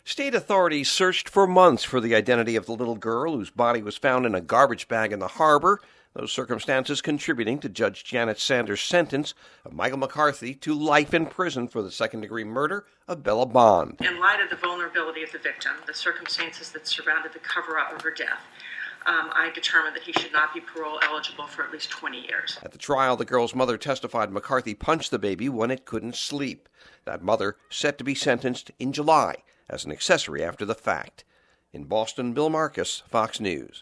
State authorities searched for months for the identity of the little girl whose body was found in a garbage bag in the harbor, those circumstances contributing to Judge Janet Sanders' sentence of Michael McCarthy to life in prison for the second-degree murder of Bella Bond. In light of the vulnerability of the victim, the circumstances that surrounded the cover-up of her death, I determined that he should not be parole eligible for at least 20 years. At the trial, the girl's mother testified McCarthy punched the baby when it couldn't sleep. That mother set to be sentenced in July as an accessory after the fact. In Boston, Bill Marcus, Fox News.